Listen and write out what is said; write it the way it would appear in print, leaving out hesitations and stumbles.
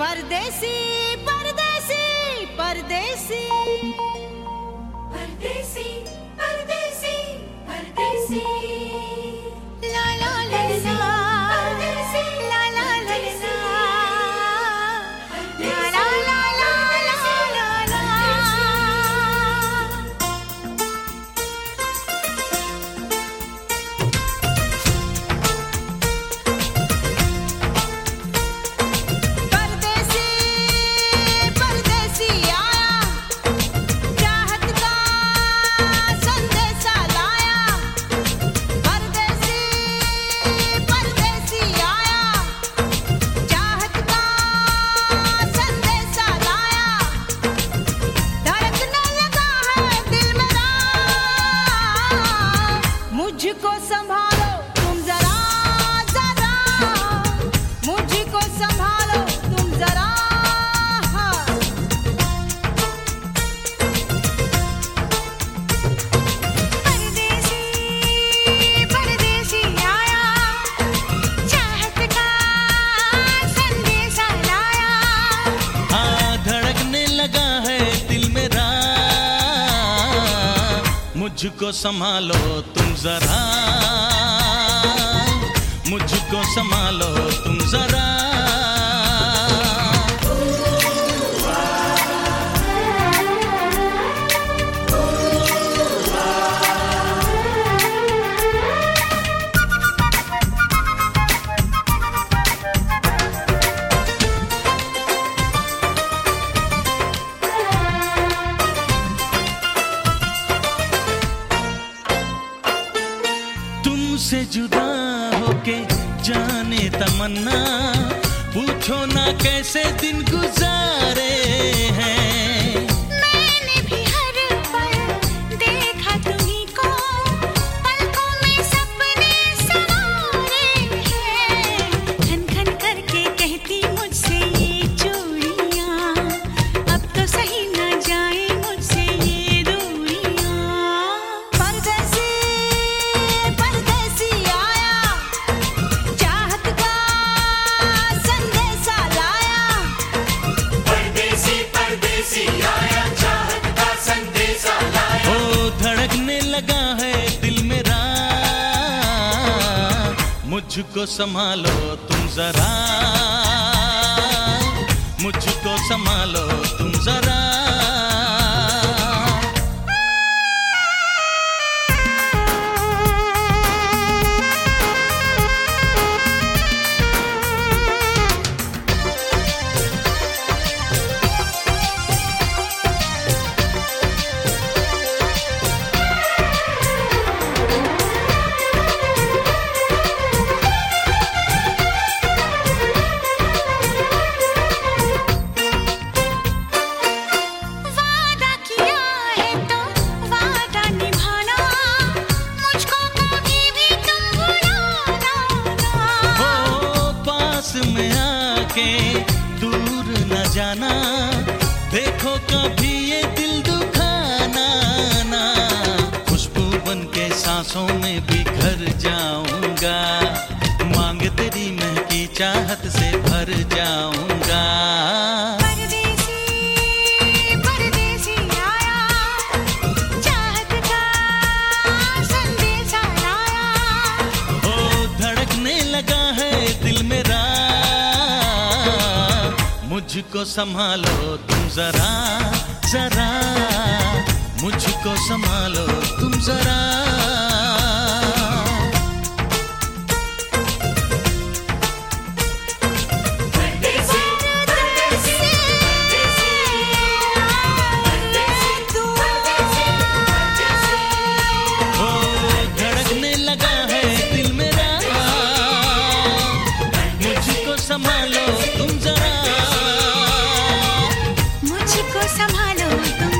परदेसी परदेसी परदेसी परदेसी परदेसी परदेसी ला ला ला ला परदेसी ला ला ला ला ला ला ला ला ला। परदेसी परदेसी आया, चाहत का संदेशा लाया। परदेसी परदेसी आया, चाहत का संदेशा लाया। धड़कने लगा है दिल मेरा, मुझको संभालो तुम जरा जरा, मुझको संभालो तुम जरा। परदेसी परदेसी आया, चाहत का संदेशा लाया। हाँ, धड़कने लगा है दिल मेरा, मुझको संभालो तुम जरा, मुझको संभालो तुम जरा। तुमसे जुदा होके जाने तमन्ना, पूछो ना कैसे दिन गुजारे हैं। मैंने भी हर पल देखा तुम्हीं को, पलकों में सपने सवारे हैं। खन खन करके कहती मुझसे ये चूड़ियां, अब तो सही न जाए मुझसे ये दूरियां। परदेसी परदेसी आया, चाहत का संदेशा लाया। परदेसी परदेसी आया, चाहत का संदेशा लाया। ओ धड़कने लगा है दिल मेरा, मुझको संभालो तुम जरा, मुझको संभालो तुम जरा। वादा किया है तो वादा निभाना, मुझको कभी भी तुम भुलाना ना। ओ पास में आके दूर न जाना, देखो कभी ये दिल दुखाना ना। खुशबू बन के सांसों में बिखर जाऊंगा, मांग तेरी महकी चाहत से भर जाऊंगा। परदेसी परदेसी आया, चाहत का संदेशा लाया। ओ धड़कने लगा है दिल मेरा, मुझको संभालो तुम जरा जरा, मुझको संभालो तुम जरा। परदेसी परदेसी परदेसी परदेसी परदेसी। ओ धड़कने लगा है दिल मेरा, मुझको संभालो तुम जरा। मुझको संभालो तुम